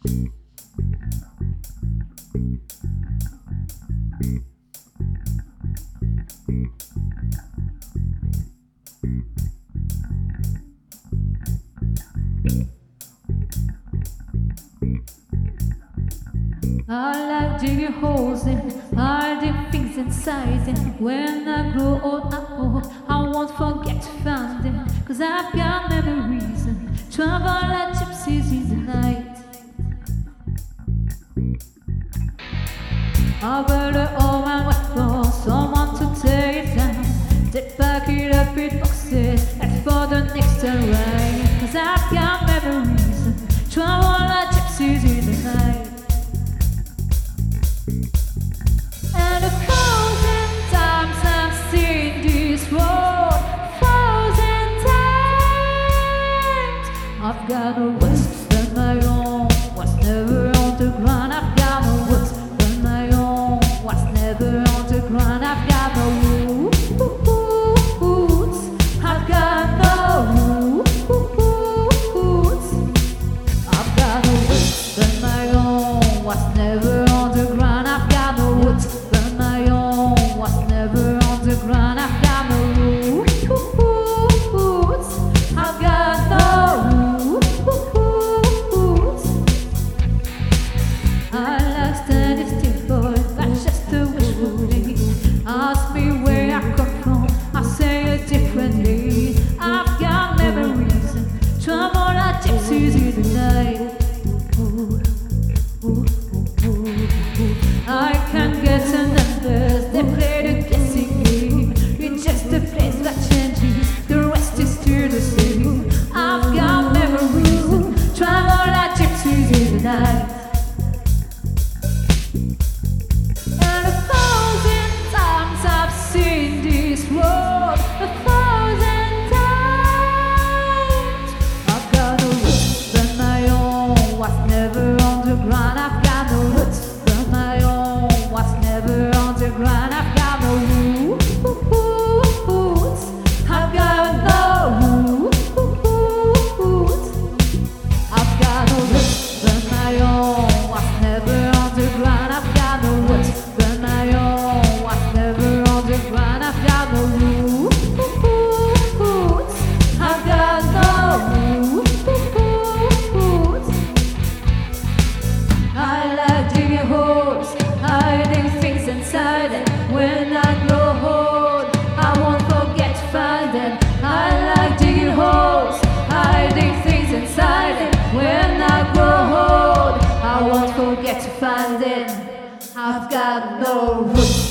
I like digging holes and hiding things inside them. When I grow old, I won't forget to find them. 'Cause I've got memories and travel like gypsies in the night. I better all my way for someone to take it down. They pack it up in boxes and for the next time ride. 'Cause I've got memories and travel like gypsies in the night. And 1,000 times I've seen this road, 1,000 times I've got no words than my own, was never on the ground. I've got no words than my own, was never on the ground. I've got no roots, I've got no roots. I've got no words than my own, was never on the ground. I've got no roots than my own, was never on the ground. I've got no roots, I've got no roots. I like standing still for it, that's just the wishful thinking. Ask me where I come from, I say it differently. I've got memories and trouble like gypsies in the night. I can't get to numbers, they play the guessing game. It's just a place that changes, the rest is still the same. I've got memories and travel like gypsies in the night. And 1,000 times I've seen this road, 1,000 times I've got no roots than my own, was never on the ground. I've got no roots than my own, was never on the ground. I've got no roots, I've got no roots. I've got no roots than my own, was never on the ground. I've got no roots than my own, was never on the ground. I've got no roots, I've got no roots. I like digging holes, hiding things inside them. When I grow old, I won't forget to find them. I like digging holes, hiding things inside them. When I grow old, I won't forget to find them. I've got no roots.